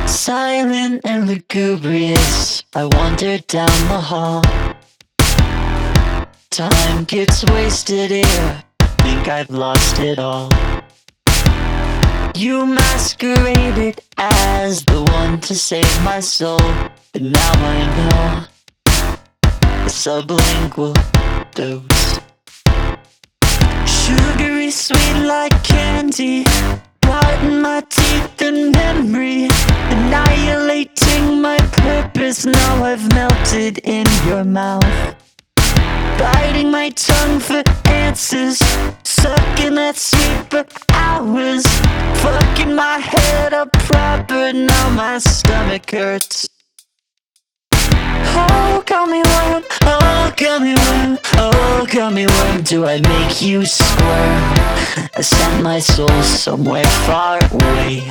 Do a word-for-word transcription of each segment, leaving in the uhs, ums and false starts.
Silent and lugubrious, I wander down the hall. Time gets wasted here, think I've lost it all. You masqueraded as the one to save my soul, but now I know a sublingual dose. Sugary sweet like candy, rotting my teeth in memory, annihilating my purpose. Now I've melted in your mouth, biting my tongue for answers, sucking that sweet for hours, fucking my head up proper. Now my stomach hurts. Oh, gummy worm, oh, gummy worm, oh, gummy worm, do I make you squirm? I sent my soul somewhere far away.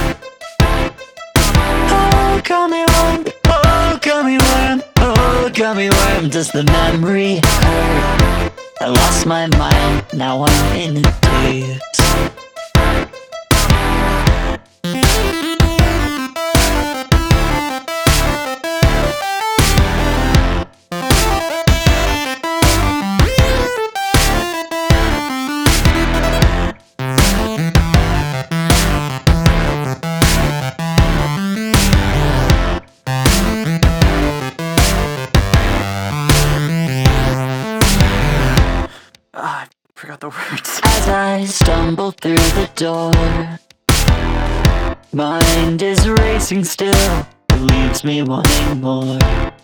Oh, gummy worm, oh, gummy worm, oh, gummy worm, does the memory hurt? I lost my mind, now I'm in a daze. Ah, I forgot the words. As I stumble through the door, mind is racing still, it leaves me wanting more.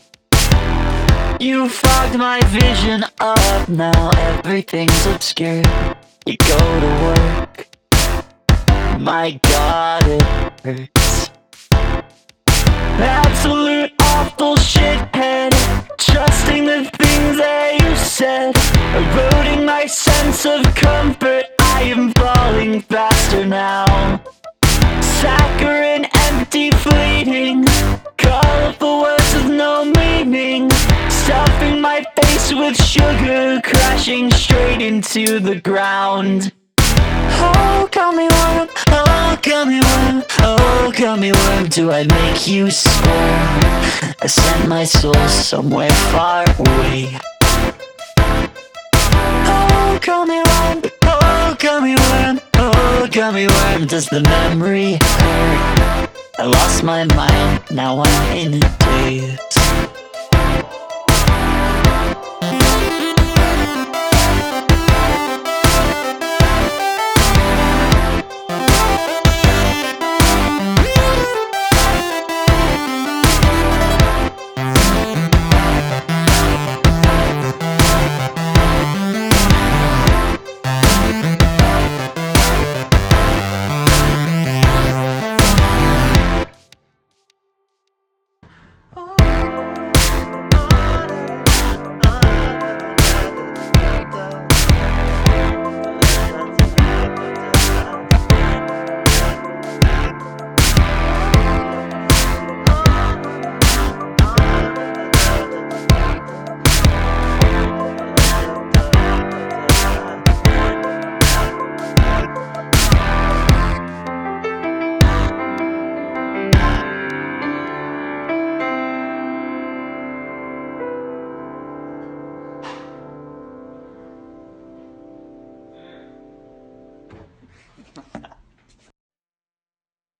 You fogged my vision up, now everything's obscure. You go to work, my God, it hurts. Absolute awful shithead, trusting the things that you said, eroding my sense of comfort. I am falling faster now. Saccharine, empty, fleeting, colorful words with no meaning, stuffing my face with sugar, crashing straight into the ground. Oh, gummy worm, oh, gummy worm, oh, gummy worm, do I make you squirm? I sent my soul somewhere far away. Oh, gummy worm, oh, gummy worm, oh, gummy worm, does the memory hurt? I lost my mind, now I'm in a daze.